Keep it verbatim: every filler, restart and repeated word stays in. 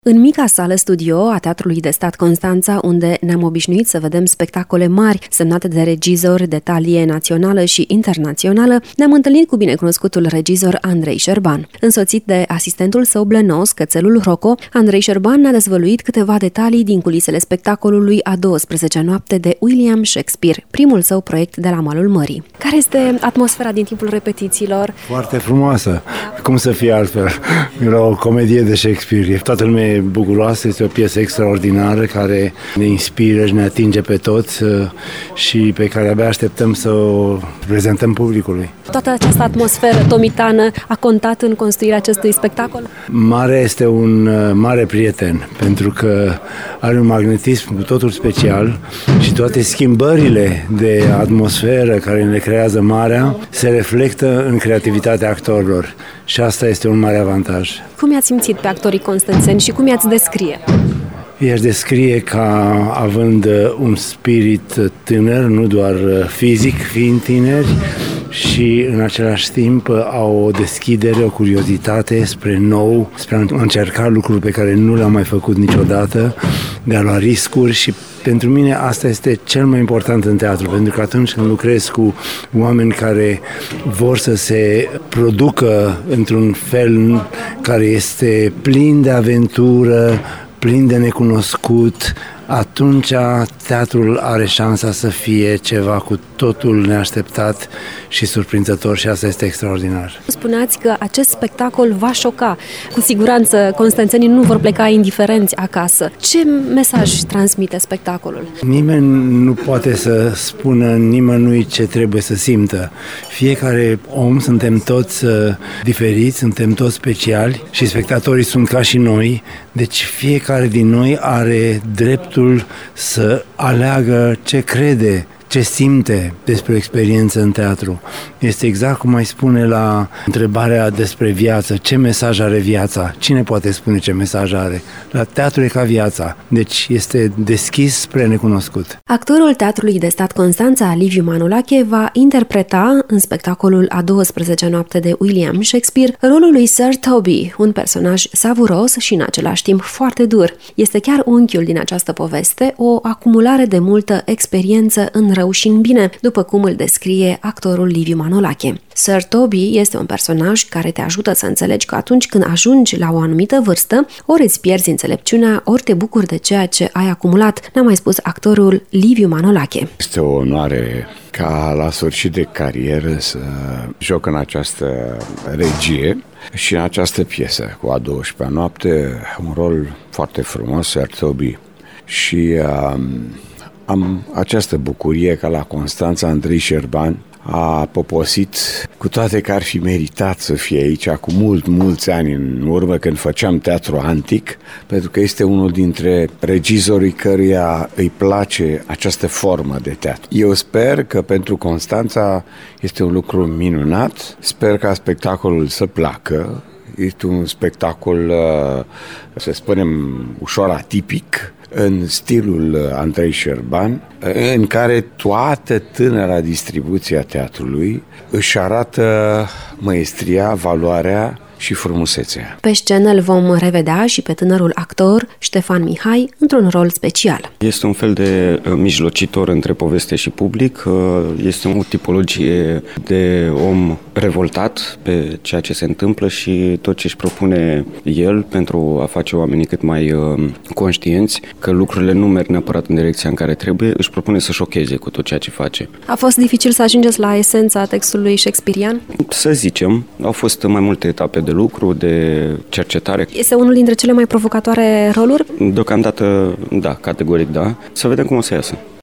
În mica sală studio a Teatrului de Stat Constanța, unde ne-am obișnuit să vedem spectacole mari semnate de regizori de talie națională și internațională, ne-am întâlnit cu binecunoscutul regizor Andrei Șerban. Însoțit de asistentul său blănos, Cățelul Rocco, Andrei Șerban ne-a dezvăluit câteva detalii din culisele spectacolului A douăsprezecea noapte de William Shakespeare, primul său proiect de la malul mării. Care este atmosfera din timpul repetițiilor? Foarte frumoasă. Cum să fie altfel? Era o comedie de Shakespeare. Toată lumea e bucuroasă, este o piesă extraordinară care ne inspiră și ne atinge pe toți și pe care abia așteptăm să o prezentăm publicului. Toată această atmosferă tomitană a contat în construirea acestui spectacol? Mare este un mare prieten, pentru că are un magnetism cu totul special și toate schimbările de atmosferă care ne creează marea se reflectă în creativitatea actorilor și asta este un mare avantaj. Cum i-ați simțit pe actorii constanțeni și cum i-ați descrie? I-aș descrie ca având un spirit tânăr, nu doar fizic, fiind tineri, și în același timp au o deschidere, o curiozitate spre nou, spre a încerca lucruri pe care nu le-am mai făcut niciodată, de a lua riscuri și pentru mine asta este cel mai important în teatru, pentru că atunci când lucrez cu oameni care vor să se producă într-un fel care este plin de aventură, plin de necunoscut, atunci teatrul are șansa să fie ceva cu totul neașteptat și surprinzător și asta este extraordinar. Spuneați că acest spectacol va șoca. Cu siguranță constanțenii nu vor pleca indiferenți acasă. Ce mesaj transmite spectacolul? Nimeni nu poate să spună nimănui ce trebuie să simtă. Fiecare om, suntem toți diferiți, suntem toți speciali și spectatorii sunt ca și noi, deci fiecare din noi are dreptul să aleagă ce crede, ce simte despre o experiență în teatru. Este exact cum mai spune la întrebarea despre viață, ce mesaj are viața? Cine poate spune ce mesaj are? La teatru e ca viața, deci este deschis spre necunoscut. Actorul Teatrului de Stat Constanța, Liviu Manolache, va interpreta în spectacolul A douăsprezecea noapte de William Shakespeare rolul lui Sir Toby, un personaj savuros și în același timp foarte dur. Este chiar unchiul din această poveste, o acumulare de multă experiență în rău și în bine, după cum îl descrie actorul Liviu Manolache. Sir Toby este un personaj care te ajută să înțelegi că atunci când ajungi la o anumită vârstă, ori îți pierzi înțelepciunea, ori te bucuri de ceea ce ai acumulat, ne-a mai spus actorul Liviu Manolache. Este o onoare ca la sfârșit de carieră să joc în această regie și în această piesă cu A douăsprezecea noapte, un rol foarte frumos, Sir Toby. Și um, am această bucurie ca la Constanța Andrei Șerban a poposit, cu toate că ar fi meritat să fie aici cu mult, mulți ani în urmă când făceam teatru antic, pentru că este unul dintre regizorii căruia îi place această formă de teatru. Eu sper că pentru Constanța este un lucru minunat, sper ca spectacolul să placă. Este un spectacol, să spunem, ușor atipic, în stilul Andrei Șerban, în care toată tânăra distribuție a teatrului își arată măestria, valoarea și frumusețea. Pe scenă îl vom revedea și pe tânărul actor Ștefan Mihai într-un rol special. Este un fel de mijlocitor între poveste și public, este o tipologie de om revoltat pe ceea ce se întâmplă și tot ce își propune el pentru a face oamenii cât mai conștienți că lucrurile nu merg neapărat în direcția în care trebuie, își propune să șocheze cu tot ceea ce face. A fost dificil să ajungeți la esența textului shakespearian? Să zicem, au fost mai multe etape de lucru, de cercetare. Este unul dintre cele mai provocatoare roluri? Deocamdată, da, categoric da. Să vedem cum o să iasă.